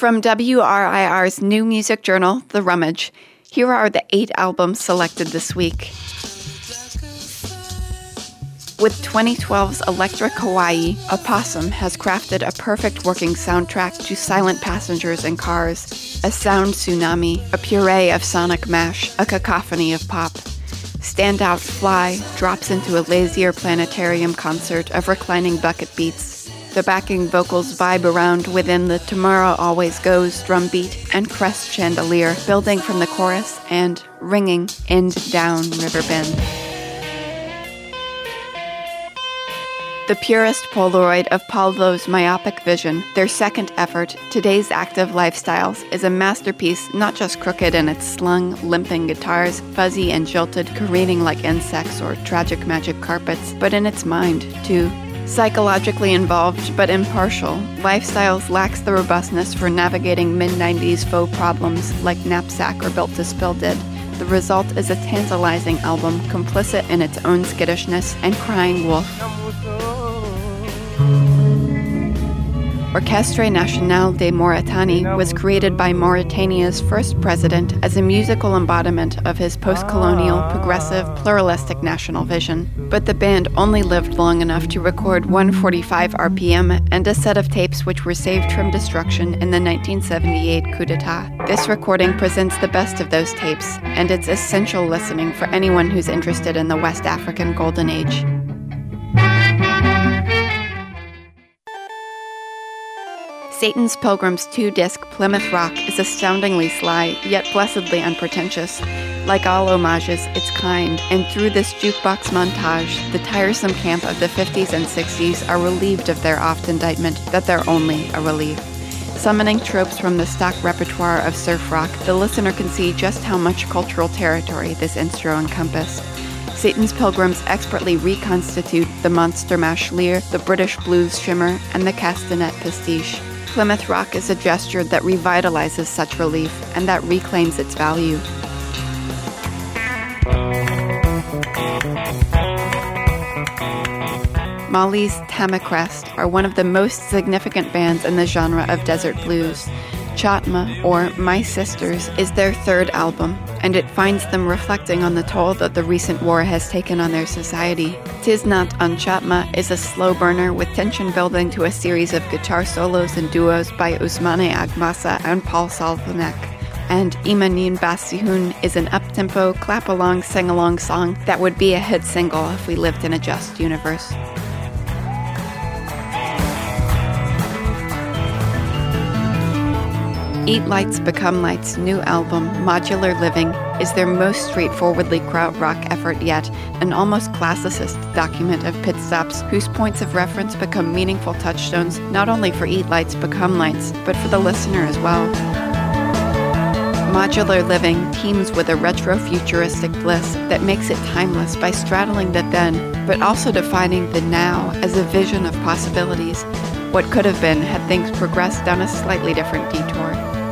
From WRIR's new music journal, The Rummage, here are the 8 albums selected this week. With 2012's Electric Hawaii, Opossum has crafted a perfect working soundtrack to silent passengers and cars, a sound tsunami, a puree of sonic mash, a cacophony of pop. Standout Fly drops into a lazier planetarium concert of reclining bucket beats. The backing vocals vibe around within the Tomorrow Always Goes drum beat and crest chandelier, building from the chorus and ringing end down River Bend. The purest Polaroid of Pablo's myopic vision, their second effort, Today's Active Lifestyles, is a masterpiece not just crooked in its slung, limping guitars, fuzzy and jilted, careening like insects or tragic magic carpets, but in its mind, too. Psychologically involved but impartial, Lifestyles lacks the robustness for navigating mid-90s faux problems like Knapsack or Built to Spill did. The result is a tantalizing album, complicit in its own skittishness and crying wolf. Orchestre Nationale de Mauritanie was created by Mauritania's first president as a musical embodiment of his post-colonial, progressive, pluralistic national vision. But the band only lived long enough to record 145 RPM and a set of tapes which were saved from destruction in the 1978 coup d'etat. This recording presents the best of those tapes, and it's essential listening for anyone who's interested in the West African Golden Age. Satan's Pilgrim's 2-disc Plymouth Rock is astoundingly sly, yet blessedly unpretentious. Like all homages, it's kind, and through this jukebox montage, the tiresome camp of the 50s and 60s are relieved of their oft indictment that they're only a relief. Summoning tropes from the stock repertoire of surf rock, the listener can see just how much cultural territory this instro encompassed. Satan's Pilgrims expertly reconstitute the monster mash lyre, the British blues shimmer, and the castanet pastiche. Plymouth Rock is a gesture that revitalizes such relief and that reclaims its value. Mali's Tamacrest are one of the most significant bands in the genre of desert blues. Chatma, or My Sisters, is their third album, and it finds them reflecting on the toll that the recent war has taken on their society. Tis Not on Chatma is a slow burner with tension building to a series of guitar solos and duos by Ousmane Agmassa and Paul Salvanek. And Imanin Basihun is an up-tempo, clap-along, sing-along song that would be a hit single if we lived in a just universe. Eat Lights Become Lights' new album, Modular Living, is their most straightforwardly krautrock effort yet, an almost classicist document of pit stops whose points of reference become meaningful touchstones not only for Eat Lights Become Lights, but for the listener as well. Modular Living teems with a retro-futuristic bliss that makes it timeless by straddling the then, but also defining the now as a vision of possibilities, what could have been had things progressed down a slightly different detour.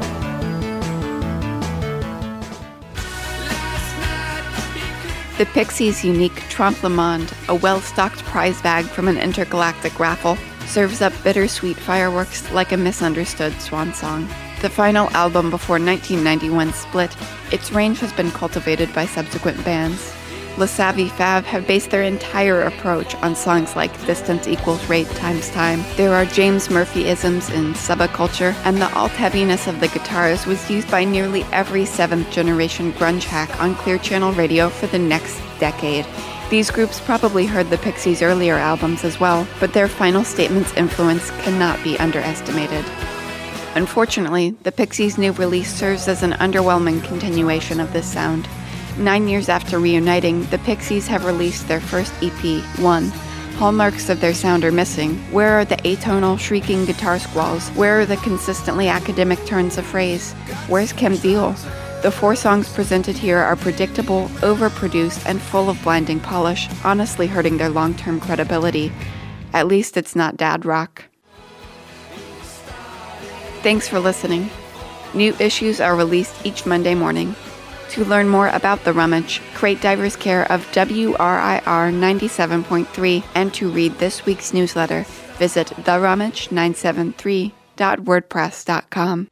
The Pixies' unique Trompe le Monde, a well-stocked prize bag from an intergalactic raffle, serves up bittersweet fireworks like a misunderstood swan song. The final album before 1991's split, its range has been cultivated by subsequent bands. Le Savy Fav have based their entire approach on songs like Distance Equals Rate Times Time. There are James Murphy-isms in Subculture, and the alt-heaviness of the guitars was used by nearly every 7th-generation grunge hack on Clear Channel Radio for the next decade. These groups probably heard the Pixies' earlier albums as well, but their final statement's influence cannot be underestimated. Unfortunately, the Pixies' new release serves as an underwhelming continuation of this sound. 9 years after reuniting, the Pixies have released their first EP, One. Hallmarks of their sound are missing. Where are the atonal, shrieking guitar squalls? Where are the consistently academic turns of phrase? Where's Kem Deal? The 4 songs presented here are predictable, overproduced, and full of blinding polish, honestly hurting their long-term credibility. At least it's not dad rock. Thanks for listening. New issues are released each Monday morning. To learn more about The Rummage, Crate Divers care of WRIR 97.3, and to read this week's newsletter, visit therummage973.wordpress.com.